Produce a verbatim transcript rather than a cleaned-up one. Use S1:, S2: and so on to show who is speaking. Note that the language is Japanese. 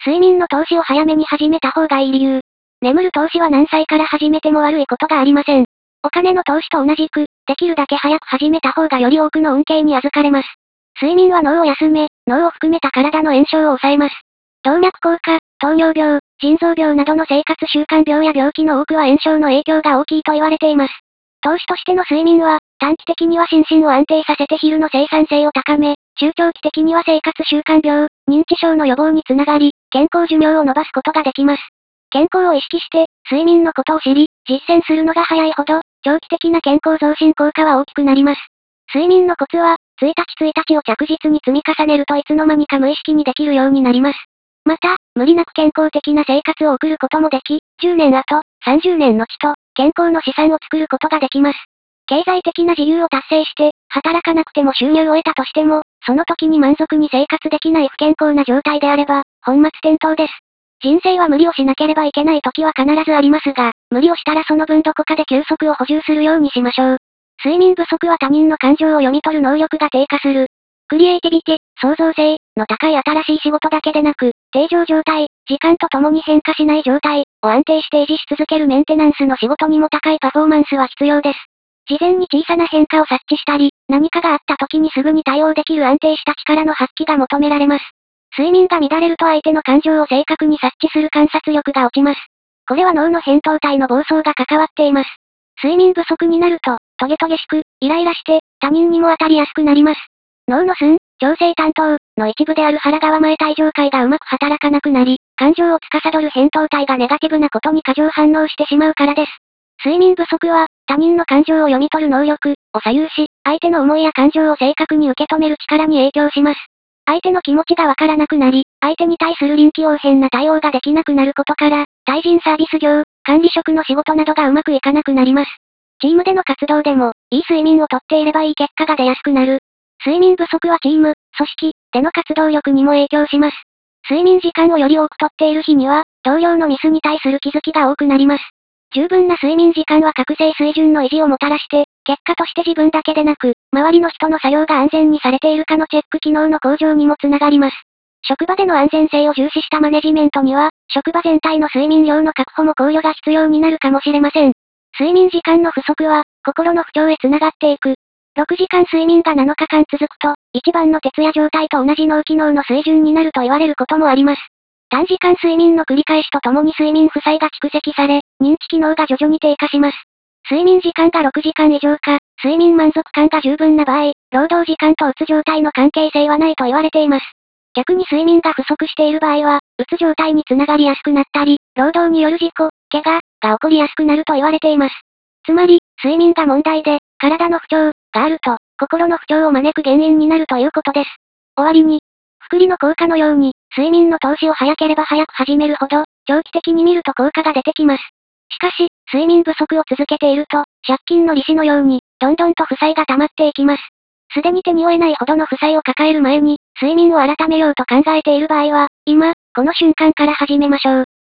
S1: 睡眠の投資を早めに始めた方がいい理由。眠る投資は何歳から始めても悪いことがありません。お金の投資と同じく、できるだけ早く始めた方がより多くの恩恵に預かれます。睡眠は脳を休め、脳を含めた体の炎症を抑えます。動脈硬化、糖尿病、腎臓病などの生活習慣病や病気の多くは炎症の影響が大きいと言われています。投資としての睡眠は、短期的には心身を安定させて昼の生産性を高め、中長期的には生活習慣病、認知症の予防につながり、健康寿命を伸ばすことができます。健康を意識して、睡眠のことを知り、実践するのが早いほど、長期的な健康増進効果は大きくなります。睡眠のコツは、いちにちいちにちを着実に積み重ねるといつの間にか無意識にできるようになります。また、無理なく健康的な生活を送ることもでき、じゅうねんご、さんじゅうねん後と、健康の資産を作ることができます。経済的な自由を達成して、働かなくても収入を得たとしても、その時に満足に生活できない不健康な状態であれば、本末転倒です。人生は無理をしなければいけない時は必ずありますが、無理をしたらその分どこかで休息を補充するようにしましょう。睡眠不足は他人の感情を読み取る能力が低下する。クリエイティビティ、創造性の高い新しい仕事だけでなく、定常状態、時間とともに変化しない状態を安定して維持し続けるメンテナンスの仕事にも高いパフォーマンスは必要です。事前に小さな変化を察知したり、何かがあった時にすぐに対応できる安定した力の発揮が求められます。睡眠が乱れると相手の感情を正確に察知する観察力が落ちます。これは脳の扁桃体の暴走が関わっています。睡眠不足になると、トゲトゲしく、イライラして、他人にも当たりやすくなります。脳の寸、調整担当の一部である腹側前体上階がうまく働かなくなり、感情を司る扁桃体がネガティブなことに過剰反応してしまうからです。睡眠不足は、他人の感情を読み取る能力を左右し、相手の思いや感情を正確に受け止める力に影響します。相手の気持ちがわからなくなり、相手に対する臨機応変な対応ができなくなることから、対人サービス業、管理職の仕事などがうまくいかなくなります。チームでの活動でも、いい睡眠をとっていればいい結果が出やすくなる。睡眠不足はチーム、組織での活動力にも影響します。睡眠時間をより多くとっている日には、同僚のミスに対する気づきが多くなります。十分な睡眠時間は覚醒水準の維持をもたらして、結果として自分だけでなく、周りの人の作業が安全にされているかのチェック機能の向上にもつながります。職場での安全性を重視したマネジメントには、職場全体の睡眠量の確保も考慮が必要になるかもしれません。睡眠時間の不足は、心の不調へつながっていく。ろくじかん睡眠がなのかかん続くと、一番の徹夜状態と同じ脳機能の水準になると言われることもあります。短時間睡眠の繰り返しとともに睡眠負債が蓄積され、認知機能が徐々に低下します。睡眠時間がろくじかん以上か、睡眠満足感が十分な場合、労働時間とうつ状態の関係性はないと言われています。逆に睡眠が不足している場合は、うつ状態につながりやすくなったり、労働による事故、怪我が起こりやすくなると言われています。つまり、睡眠が問題で、体の不調があると、心の不調を招く原因になるということです。終わりに、複利の効果のように、睡眠の投資を早ければ早く始めるほど、長期的に見ると効果が出てきます。しかし、睡眠不足を続けていると、借金の利子のように、どんどんと負債が溜まっていきます。すでに手に負えないほどの負債を抱える前に、睡眠を改めようと考えている場合は、今、この瞬間から始めましょう。